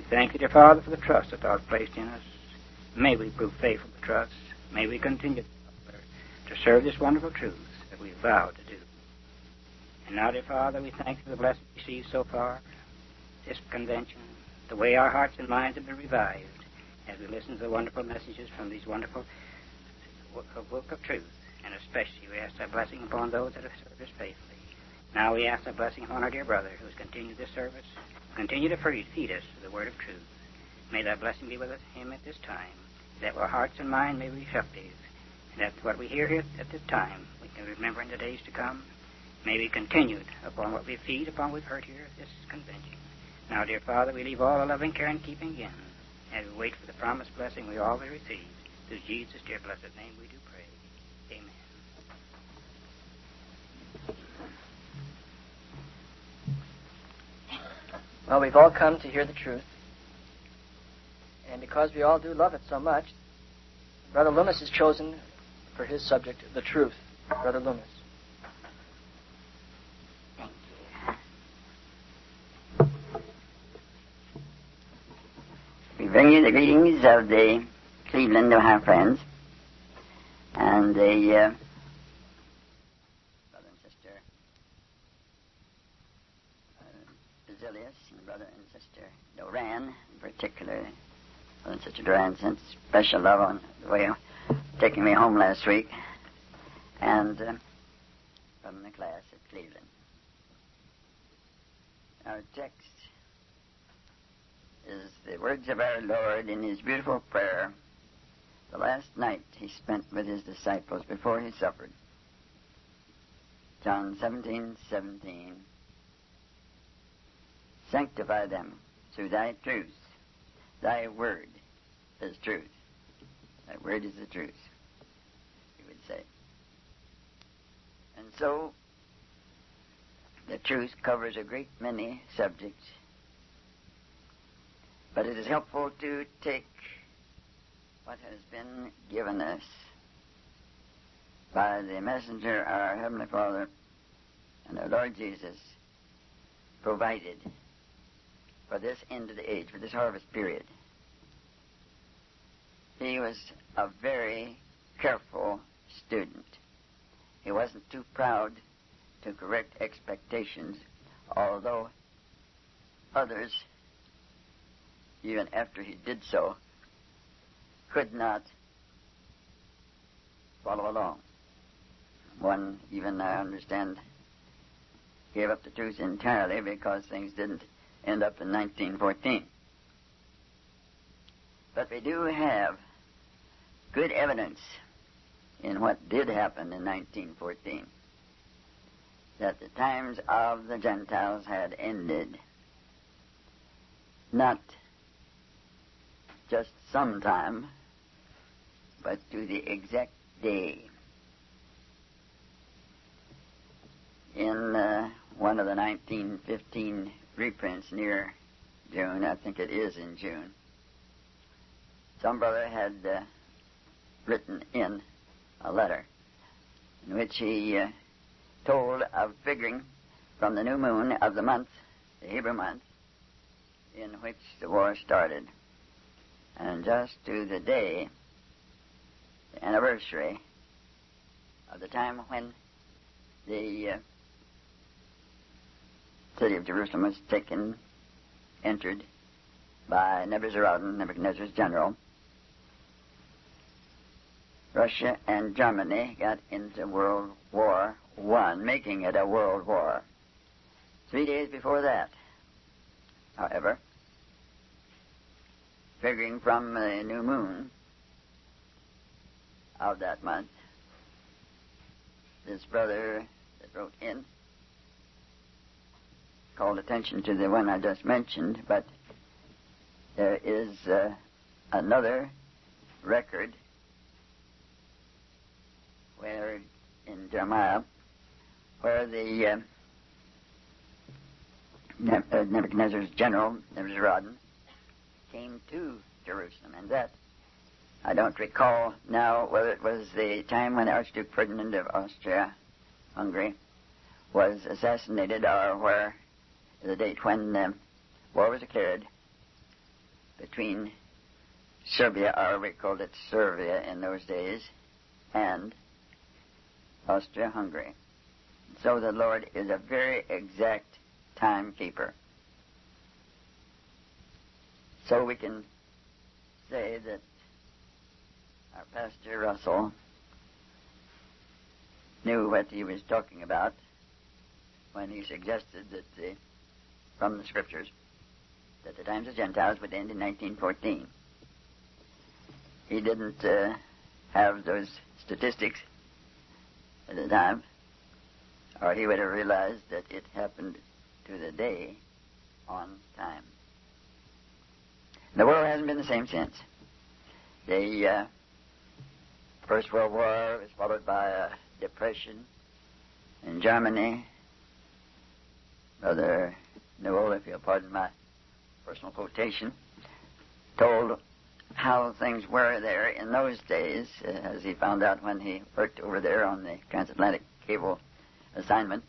thank you, dear Father, for the trust that thou hast placed in us. May we prove faithful to trust. May we continue, Father, to serve this wonderful truth that we vowed to do. And now, dear Father, we thank you for the blessing received so far, this convention, the way our hearts and minds have been revived as we listen to the wonderful messages from these wonderful book of truth. And especially we ask thy blessing upon those that have served us faithfully. Now we ask thy blessing upon our dear brother who has continued this service. Continue to feed us with the word of truth. May thy blessing be with him at this time, that our hearts and minds may be receptive, and that what we hear here at this time we can remember in the days to come. May be continued upon what we feed upon we've heard here at this convention. Now, dear Father, we leave all the loving care and keeping in, as we wait for the promised blessing we always receive. Through Jesus' dear blessed name we do pray. Amen. Well, we've all come to hear the truth. And because we all do love it so much, Brother Loomis has chosen for his subject the truth. Brother Loomis. Thank you. We bring you the greetings of the Cleveland, Ohio friends, and the brother and sister Basilius, and brother and sister Doran, in particular. Brother and sister Doran sent special love on the way of taking me home last week, and from the class at Cleveland. Our text is the words of our Lord in his beautiful prayer, the last night he spent with his disciples before he suffered. John 17:17. Sanctify them through thy truth. Thy word is truth. Thy word is the truth, he would say. And so, the truth covers a great many subjects, but it is helpful to take what has been given us by the messenger, our Heavenly Father, and our Lord Jesus, provided for this end of the age, for this harvest period. He was a very careful student. He wasn't too proud to correct expectations, although others, even after he did so, could not follow along. One, even I understand, gave up the truth entirely because things didn't end up in 1914. But we do have good evidence in what did happen in 1914, that the times of the Gentiles had ended, not just sometime, but to the exact day. In one of the 1915 reprints near June, I think it is in June, some brother had written in a letter in which he told of figuring from the new moon of the month, the Hebrew month, in which the war started, and just to the day, the anniversary of the time when the city of Jerusalem was entered by Nebuzaradan, Nebuchadnezzar's general. Russia and Germany got into World War I, making it a world war. 3 days before that, however, figuring from the new moon of that month, this brother that wrote in called attention to the one I just mentioned, but there is another record where in Jeremiah, where the Nebuchadnezzar's general, Nebuzaradan, came to Jerusalem, and that I don't recall now whether it was the time when Archduke Ferdinand of Austria-Hungary was assassinated, or where the date when war was declared, between Serbia, or we called it Servia in those days, and Austria-Hungary. So the Lord is a very exact timekeeper. So we can say that our Pastor Russell knew what he was talking about when he suggested that from the Scriptures that the times of Gentiles would end in 1914. He didn't have those statistics at the time, or he would have realized that it happened to the day on time. The world hasn't been the same since. The First World War was followed by a depression in Germany. Brother Newell, if you'll pardon my personal quotation, told how things were there in those days, as he found out when he worked over there on the transatlantic cable assignment,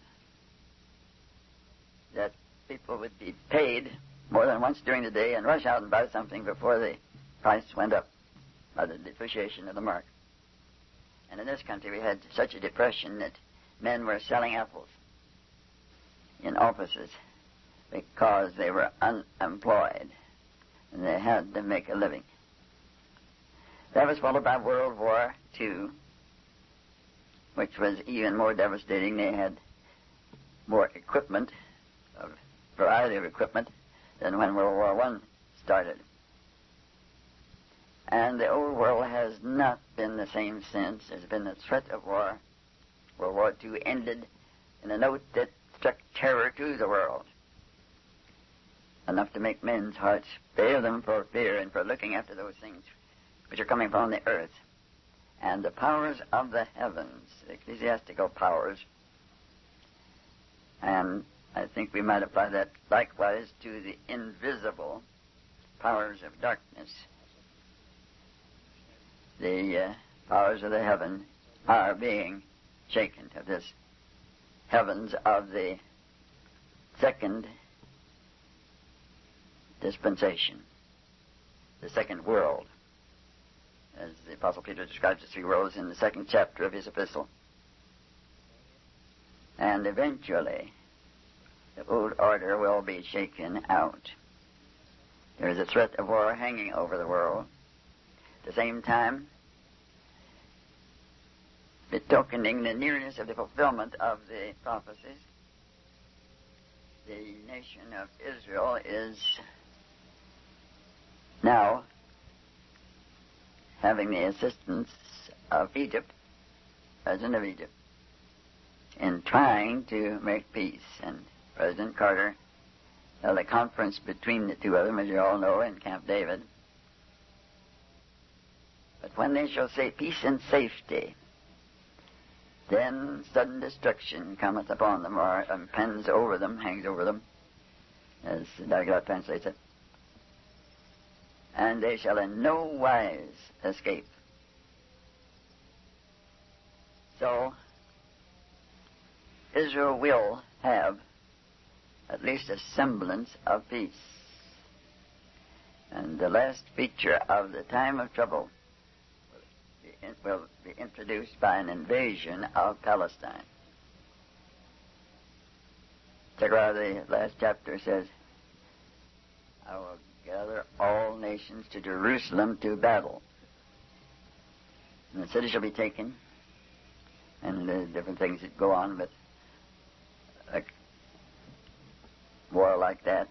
that people would be paid more than once during the day and rush out and buy something before the price went up by the depreciation of the mark. And in this country we had such a depression that men were selling apples in offices because they were unemployed and they had to make a living. That was followed by World War II, which was even more devastating. They had more equipment, a variety of equipment, than when World War I started. And the old world has not been the same since. There's been a threat of war. World War II ended in a note that struck terror to the world, enough to make men's hearts fail them for fear and for looking after those things which are coming upon the earth. And the powers of the heavens, the ecclesiastical powers, and I think we might apply that likewise to the invisible powers of darkness. The powers of the heaven are being shaken to this heavens of the second dispensation, the second world, as the Apostle Peter describes the three worlds in the second chapter of his epistle. And eventually, the old order will be shaken out. There is a threat of war hanging over the world. At the same time, betokening the nearness of the fulfillment of the prophecies, the nation of Israel is now having the assistance of Egypt, President of Egypt, in trying to make peace. And President Carter held a conference between the two of them, as you all know, in Camp David. But when they shall say peace and safety, then sudden destruction cometh upon them, or impends over them, hangs over them, as Dargaud translates it. And they shall in no wise escape. So, Israel will have at least a semblance of peace. And the last feature of the time of trouble will be introduced by an invasion of Palestine. Zechariah, the last chapter, says, I will gather all nations to Jerusalem to battle. And the city shall be taken, and the different things that go on with a war like that.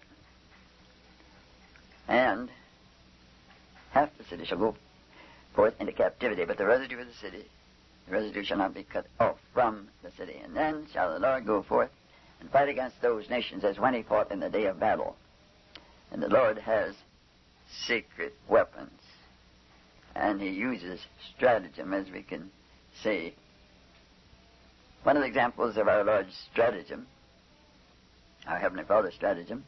And half the city shall go forth into captivity, but the residue of the city, the residue shall not be cut off from the city. And then shall the Lord go forth and fight against those nations as when he fought in the day of battle. And the Lord has secret weapons, and he uses stratagem, as we can see. One of the examples of our Lord's stratagem, our Heavenly Father's stratagem,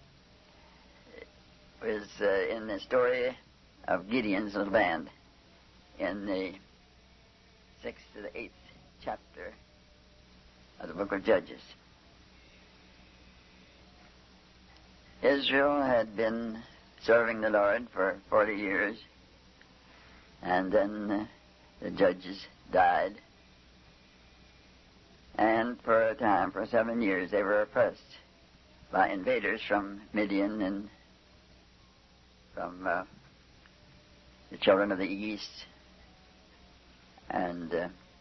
is in the story of Gideon's little band in the 6th to the 8th chapter of the book of Judges. Israel had been serving the Lord for 40 years. And then the judges died. And for a time, for 7 years, they were oppressed by invaders from Midian and from the children of the east. And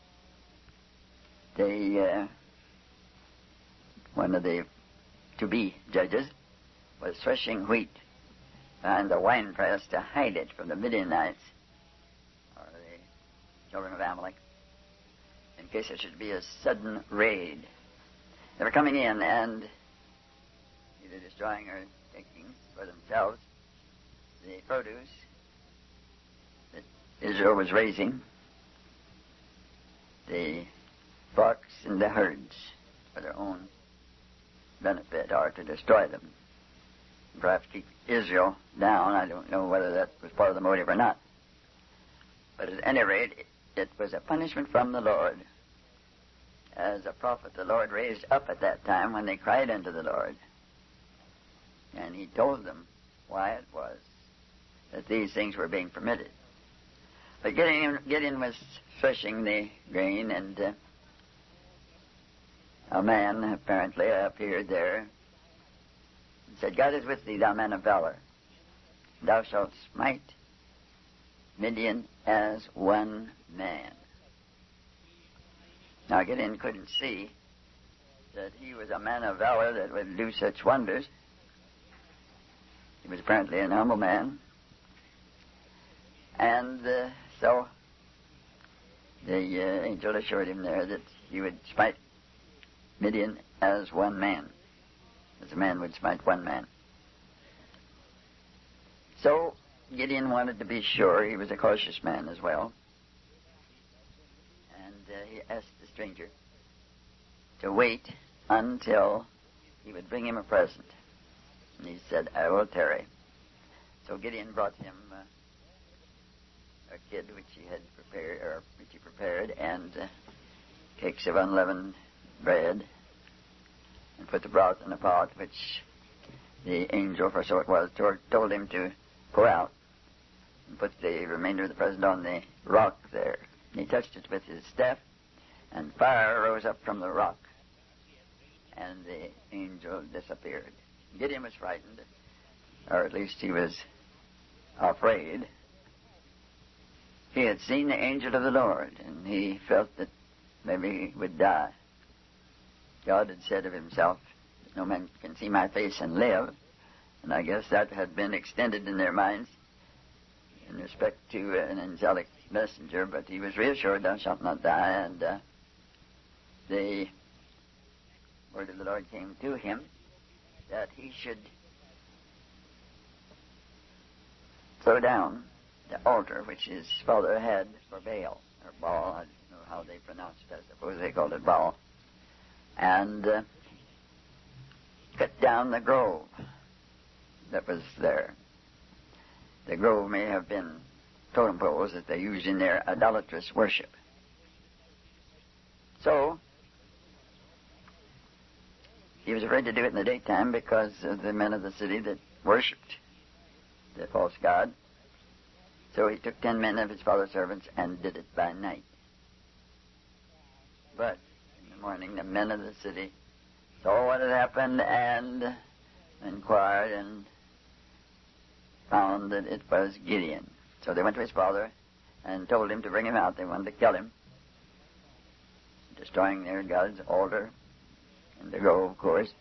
one of the to-be judges was threshing wheat behind the winepress to hide it from the Midianites, or the children of Amalek, in case there should be a sudden raid. They were coming in and either destroying or taking for themselves the produce that Israel was raising, the flocks and the herds, for their own benefit or to destroy them. Perhaps keep Israel down. I don't know whether that was part of the motive or not. But at any rate, it was a punishment from the Lord. As a prophet, the Lord raised up at that time when they cried unto the Lord. And he told them why it was that these things were being permitted. But Gideon was threshing the grain, and a man apparently appeared there and said, God is with thee, thou man of valor. Thou shalt smite Midian as one man. Now Gideon couldn't see that he was a man of valor that would do such wonders. He was apparently an humble man. And so the angel assured him there that he would smite Midian as one man, as a man would smite one man. So Gideon wanted to be sure. He was a cautious man as well. And he asked the stranger to wait until he would bring him a present. And he said, I will tarry. So Gideon brought him a kid which he prepared, and cakes of unleavened bread, and put the broth in a pot, which the angel, for so it was, told him to pour out, and put the remainder of the present on the rock there. And he touched it with his staff, and fire rose up from the rock, and the angel disappeared. Gideon was frightened, or at least he was afraid. He had seen the angel of the Lord, and he felt that maybe he would die. God had said of himself, no man can see my face and live, and I guess that had been extended in their minds in respect to an angelic messenger, but he was reassured, thou shalt not die, and the word of the Lord came to him that he should throw down the altar which his father had for Baal, or Baal, I don't know how they pronounced it, I suppose they called it Baal, and cut down the grove that was there. The grove may have been totem poles that they used in their idolatrous worship. So, he was afraid to do it in the daytime because of the men of the city that worshipped the false god. So he took 10 men of his father's servants and did it by night. But in the morning, the men of the city saw what had happened and inquired and found that it was Gideon. So they went to his father and told him to bring him out. They wanted to kill him, destroying their god's altar and the grove, of course.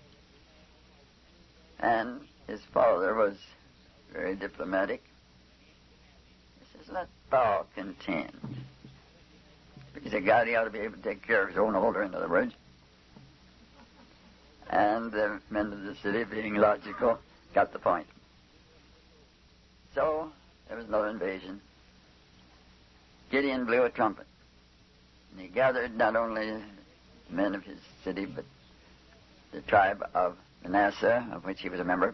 And his father was very diplomatic. He says, let Baal contend. He's a God, he ought to be able to take care of his own altar, in other words. And the men of the city, being logical, got the point. So there was another invasion. Gideon blew a trumpet. And he gathered not only the men of his city, but the tribe of Manasseh, of which he was a member,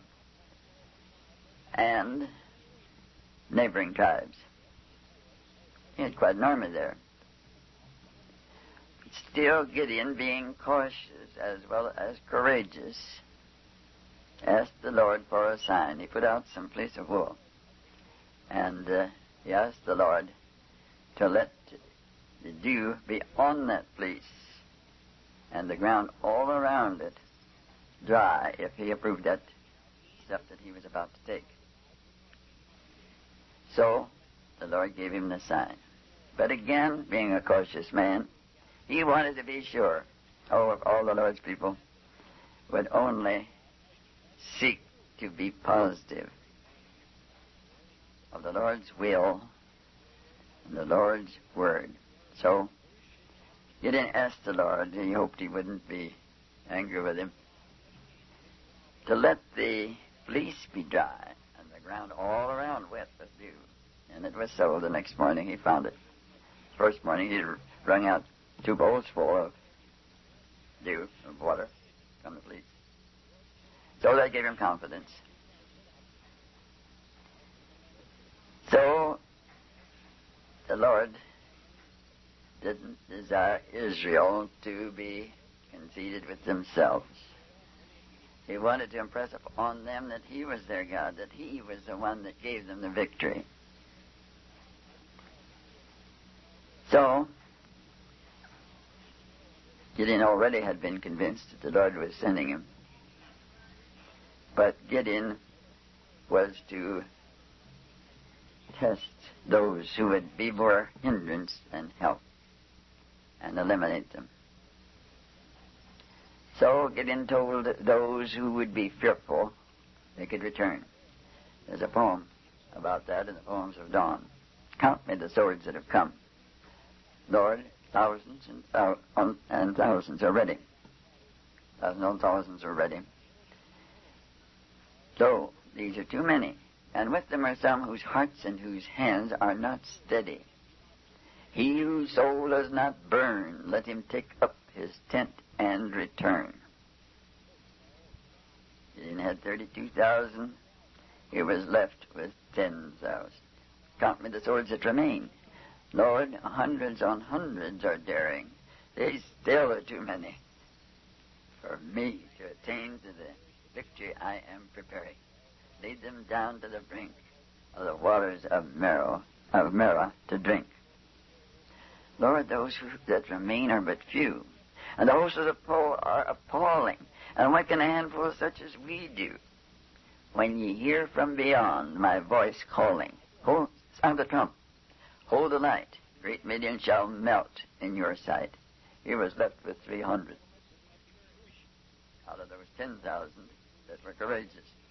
and neighboring tribes. He had quite an army there. But still, Gideon, being cautious as well as courageous, asked the Lord for a sign. He put out some fleece of wool, and he asked the Lord to let the dew be on that fleece and the ground all around it dry if he approved that step that he was about to take. So the Lord gave him the sign. But again, being a cautious man, he wanted to be sure. Oh, if all the Lord's people would only seek to be positive of the Lord's will and the Lord's word. So he didn't ask the Lord, he hoped he wouldn't be angry with him, to let the fleece be dry and the ground all around wet with dew. And it was so. The next morning he found it. The first morning he wrung out 2 bowls full of dew, of water, from the fleece. So that gave him confidence. So the Lord didn't desire Israel to be conceited with themselves. He wanted to impress upon them that he was their God, that he was the one that gave them the victory. So Gideon already had been convinced that the Lord was sending him. But Gideon was to test those who would be more hindrance than help and eliminate them. So Gideon told those who would be fearful they could return. There's a poem about that in the Poems of Dawn. Count me the swords that have come. Lord, thousands and thousands are ready. Thousands and thousands are ready. So these are too many, and with them are some whose hearts and whose hands are not steady. He whose soul does not burn, let him take up his tent and return. Gideon had 32,000. He was left with 10,000. Count me the swords that remain. Lord, hundreds on hundreds are daring. They still are too many for me to attain to the victory I am preparing. Lead them down to the brink of the waters of Merah to drink. Lord, those that remain are but few, and the hosts of the foe are appalling. And what can a handful such as we do? When ye hear from beyond my voice calling, sound the trump, hold the light. Great Midian shall melt in your sight. He was left with 300 out of those 10,000 that were courageous.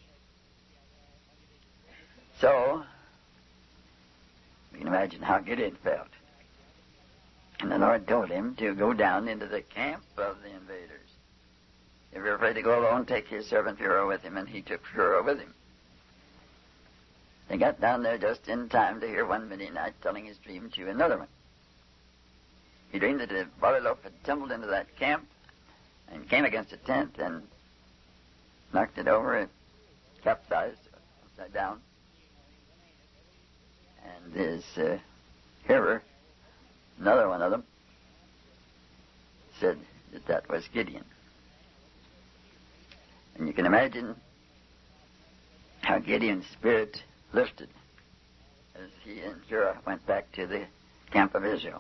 So, you can imagine how Gideon felt. And the Lord told him to go down into the camp of the invaders. If you're afraid to go alone, take his servant Pharaoh with him, and he took Pharaoh with him. They got down there just in time to hear one Midianite telling his dream to another one. He dreamed that a barley loaf had tumbled into that camp and came against a tent and knocked it over and capsized upside down. And his hearer, another one of them, said that was Gideon. And you can imagine how Gideon's spirit lifted as he and Jurah went back to the camp of Israel.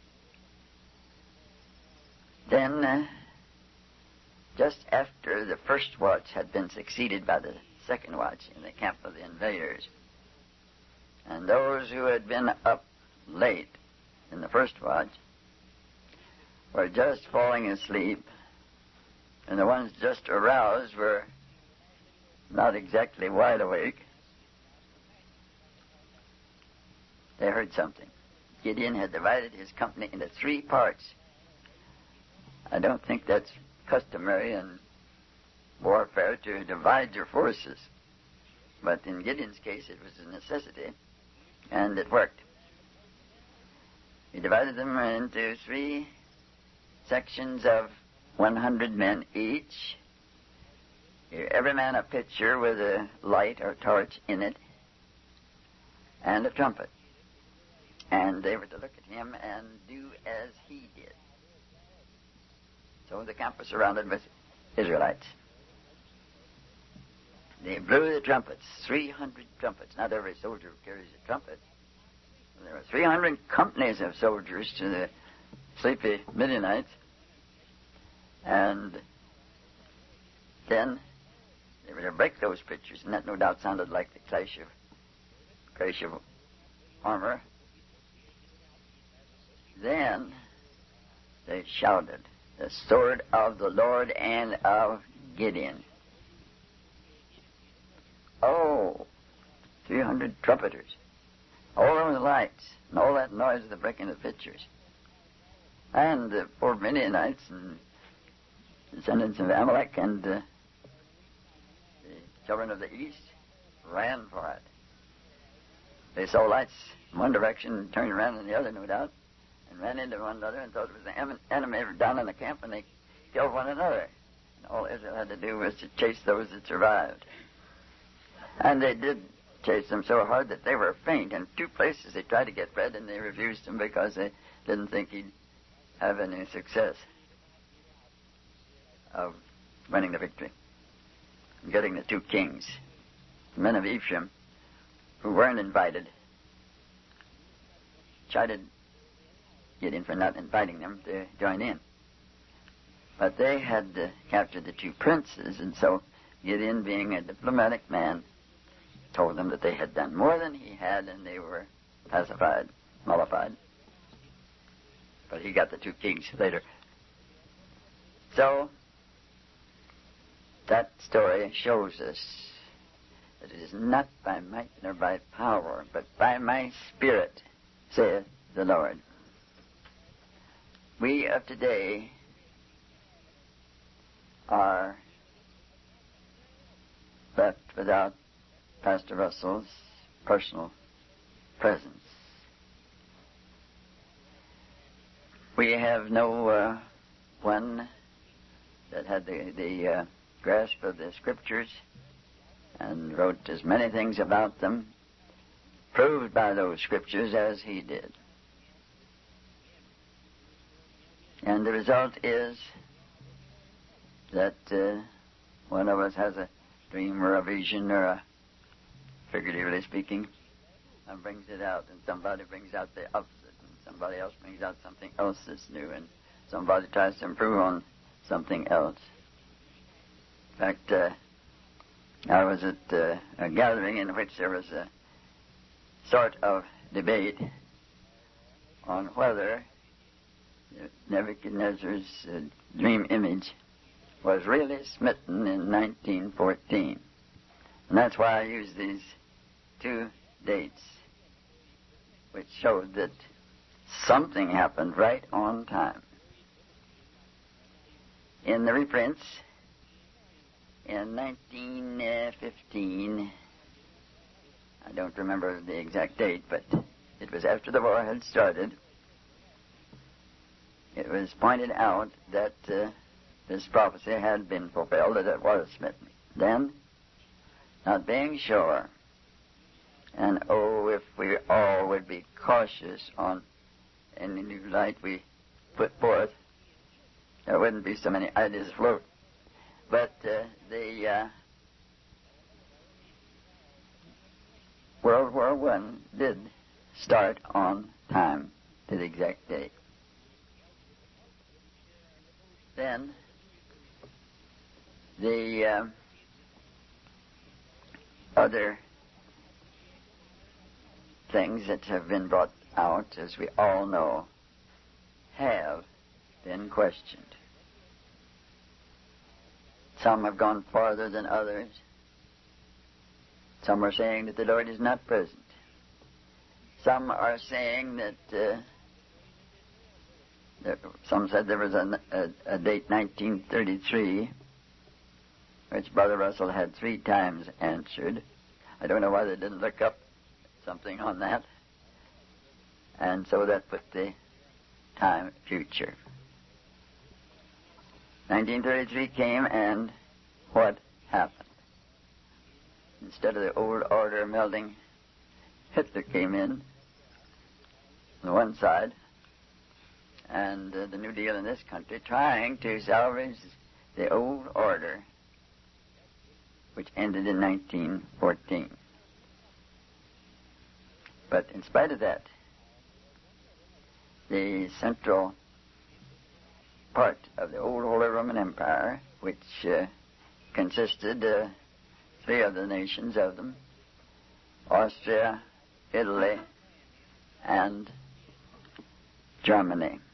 Then, just after the first watch had been succeeded by the second watch in the camp of the invaders, and those who had been up late in the first watch were just falling asleep, and the ones just aroused were not exactly wide awake, they heard something. Gideon had divided his company into 3 parts. I don't think that's customary in warfare to divide your forces. But in Gideon's case, it was a necessity, and it worked. He divided them into 3 sections of 100 men each. Every man a pitcher with a light or torch in it, and a trumpet. And they were to look at him and do as he did. So the camp was surrounded with Israelites. they blew the trumpets, 300 trumpets. Not every soldier carries a trumpet. There were 300 companies of soldiers to the sleepy Midianites. And then they were to break those pitchers, and that no doubt sounded like the crash of armor. Then they shouted, "The sword of the Lord and of Gideon." Oh, 300 trumpeters, all over the lights, and all that noise of the breaking of the pitchers. And the poor Midianites and descendants of Amalek and the children of the east ran for it. They saw lights in one direction and turned around in the other, no doubt, and ran into one another and thought it was the enemy down in the camp, and they killed one another. And all Israel had to do was to chase those that survived. And they did chase them so hard that they were faint. In 2 places they tried to get bread, and they refused him because they didn't think he'd have any success of winning the victory and getting the 2 kings. The men of Ephraim, who weren't invited, chided Gideon for not inviting them to join in. But they had captured the 2 princes, and so Gideon, being a diplomatic man, told them that they had done more than he had, and they were pacified, mollified. But he got the 2 kings later. So that story shows us that it is not by might nor by power, but by my Spirit, saith the Lord. We of today are left without Pastor Russell's personal presence. We have no one that had the grasp of the Scriptures and wrote as many things about them, proved by those Scriptures as he did. And the result is that one of us has a dream or a vision or a, figuratively speaking, and brings it out, and somebody brings out the opposite, and somebody else brings out something else that's new, and somebody tries to improve on something else. In fact, I was at a gathering in which there was a sort of debate on whether Nebuchadnezzar's dream image was really smitten in 1914. And that's why I use these 2 dates, which showed that something happened right on time. In the reprints, in 1915, I don't remember the exact date, but it was after the war had started, it was pointed out that this prophecy had been fulfilled, that it was smitten. Then, not being sure, and if we all would be cautious on any new light we put forth, there wouldn't be so many ideas afloat. But the World War I did start on time to the exact date. Then the other things that have been brought out, as we all know, have been questioned. Some have gone farther than others. Some are saying that the Lord is not present. Some are saying that some said there was a date, 1933, which Brother Russell had 3 times answered. I don't know why they didn't look up something on that. And so that put the time future. 1933 came, and what happened? Instead of the old order melding, Hitler came in on one side, and the New Deal in this country, trying to salvage the old order which ended in 1914. But in spite of that, the central part of the old Holy Roman Empire, which consisted three of the nations of them, Austria, Italy, and Germany,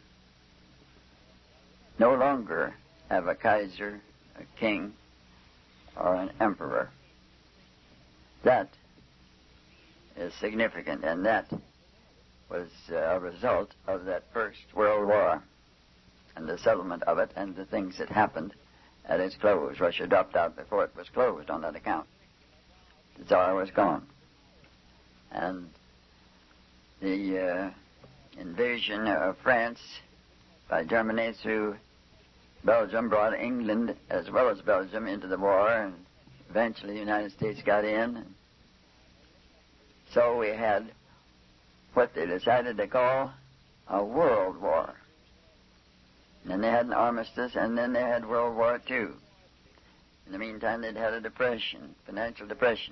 no longer have a Kaiser, a king, or an emperor. That is significant, and that was a result of that First World War and the settlement of it and the things that happened at its close. Russia dropped out before it was closed on that account. The Tsar was gone. And the invasion of France by Germany through Belgium brought England as well as Belgium into the war, and eventually the United States got in. And so we had what they decided to call a world war. And then they had an armistice, and then they had World War II. In the meantime, they'd had a depression, financial depression.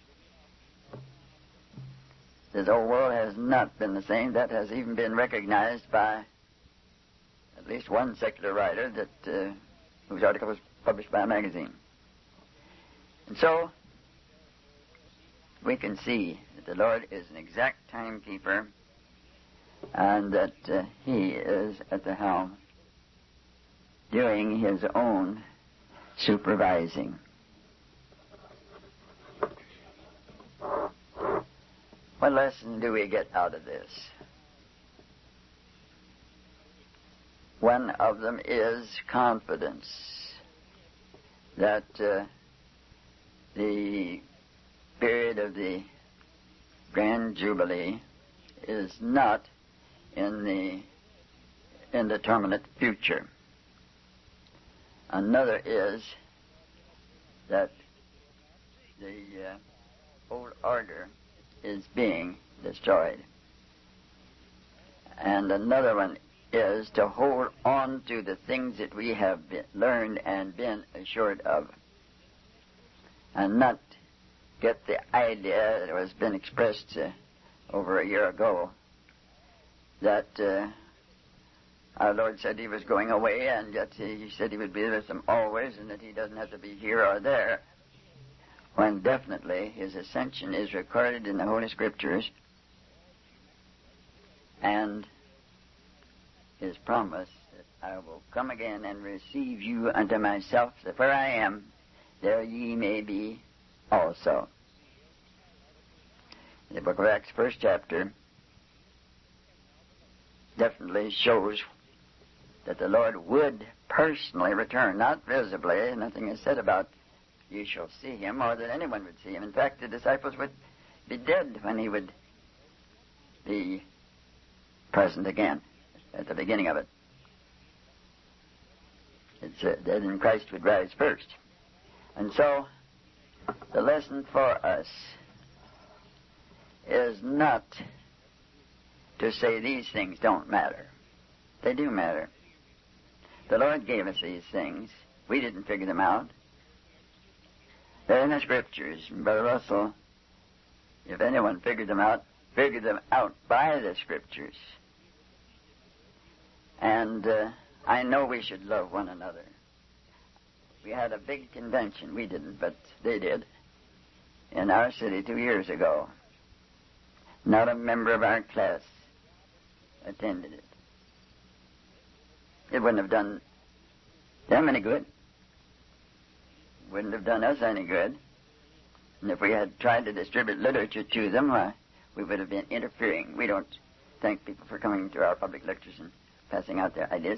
This whole world has not been the same. That has even been recognized by at least one secular writer that whose article was published by a magazine. And so we can see that the Lord is an exact timekeeper and that He is at the helm doing His own supervising. What lesson do we get out of this? One of them is confidence that the period of the Grand Jubilee is not in the indeterminate future. Another is that the old order is being destroyed. And another one is to hold on to the things that we have learned and been assured of, and not get the idea that has been expressed over a year ago that our Lord said He was going away, and yet He said He would be with them always, and that He doesn't have to be here or there, when definitely His ascension is recorded in the Holy Scriptures, and His promise that I will come again and receive you unto myself, that where I am, there ye may be also. The book of Acts, first chapter, definitely shows that the Lord would personally return, not visibly. Nothing is said about you shall see Him, or that anyone would see Him. In fact, the disciples would be dead when He would be present again at the beginning of it. It's dead in Christ would rise first. And so the lesson for us is not to say these things don't matter. They do matter. The Lord gave us these things. We didn't figure them out. They're in the Scriptures. Brother Russell, if anyone figured them out by the Scriptures. And I know we should love one another. We had a big convention. We didn't, but they did, in our city 2 years ago. Not a member of our class attended it. It wouldn't have done them any good. Wouldn't have done us any good. And if we had tried to distribute literature to them, we would have been interfering. We don't thank people for coming to our public lectures and passing out their ideas.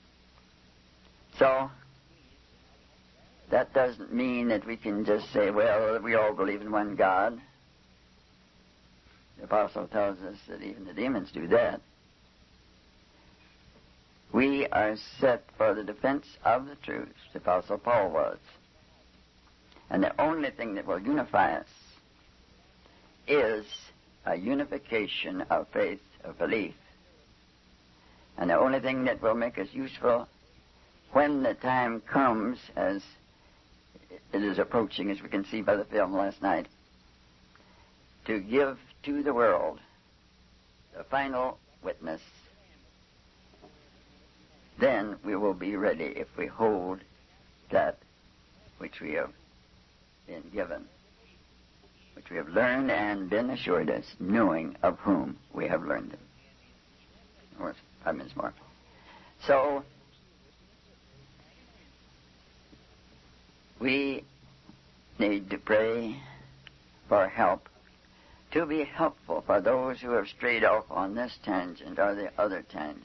So that doesn't mean that we can just say, well, we all believe in one God. The Apostle tells us that even the demons do that. We are set for the defense of the truth, the Apostle Paul was. And the only thing that will unify us is a unification of faith, of belief. And the only thing that will make us useful when the time comes, as it is approaching, as we can see by the film last night, to give to the world the final witness. Then we will be ready if we hold that which we have been given, which we have learned and been assured us, knowing of whom we have learned them. Or 5 minutes more. So, we need to pray for help, to be helpful for those who have strayed off on this tangent or the other tangent,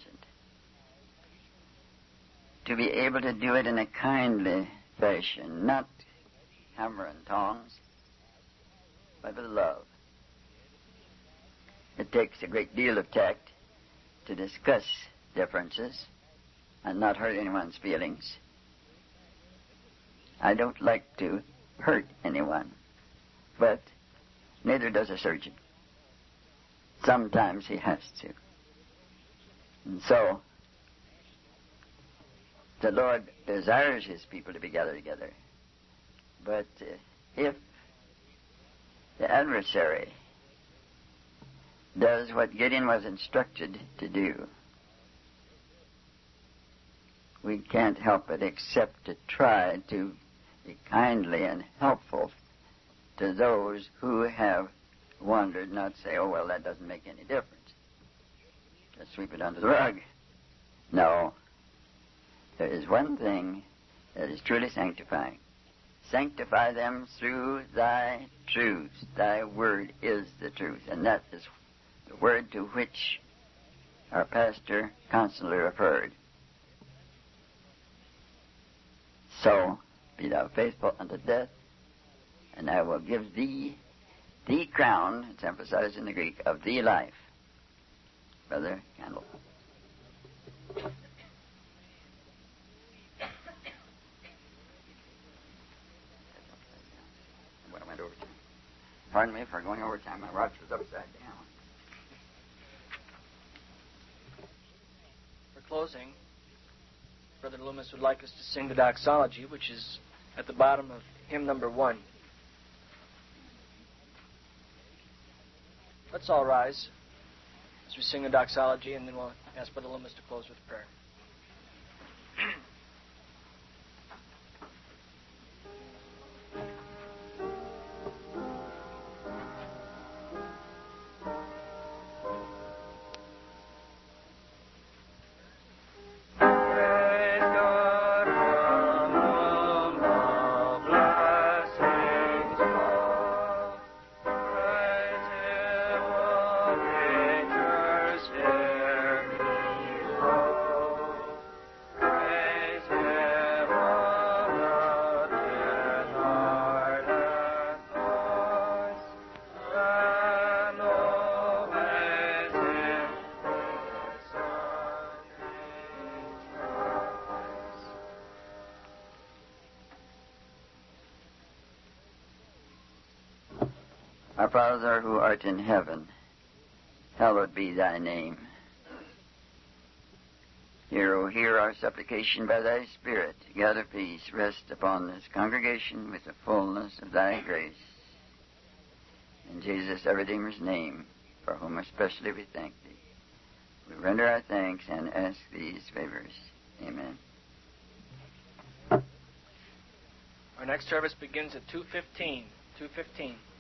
to be able to do it in a kindly fashion, not hammer and tongs, but with love. It takes a great deal of tact to discuss differences and not hurt anyone's feelings. I don't like to hurt anyone, but neither does a surgeon. Sometimes he has to. And so, the Lord desires his people to be gathered together. But if the adversary does what Gideon was instructed to do, we can't help it except to try to be kindly and helpful to those who have wandered, not say, oh, well, that doesn't make any difference. Just sweep it under the rug. No. There is one thing that is truly sanctifying. Sanctify them through thy truth. Thy word is the truth. And that is the word to which our pastor constantly referred. So, be thou faithful unto death, and I will give thee the crown, it's emphasized in the Greek, of thee life. Brother Candle. Pardon me for going over time. My watch was upside down. For closing, Brother Loomis would like us to sing the doxology, which is at the bottom of hymn number 1. Let's all rise as we sing the doxology, and then we'll ask Brother Loomis to close with prayer. Our Father who art in heaven, hallowed be thy name. Hear, O hear our supplication by thy Spirit. Gather peace, rest upon this congregation with the fullness of thy grace. In Jesus our Redeemer's name, for whom especially we thank thee, we render our thanks and ask these favors. Amen. Our next service begins at 2:15. 2:15.